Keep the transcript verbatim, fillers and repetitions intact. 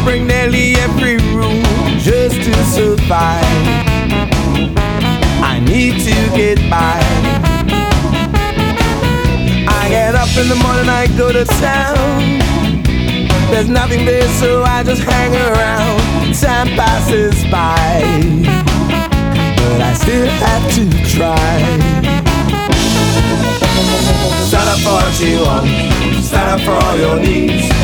break nearly every rule just to survive. I need to get by. I get up in the morning, I go to town. There's nothing there, so I just hang around. Time passes by, but I still have to try. Stand up for what you want, stand up for all your needs.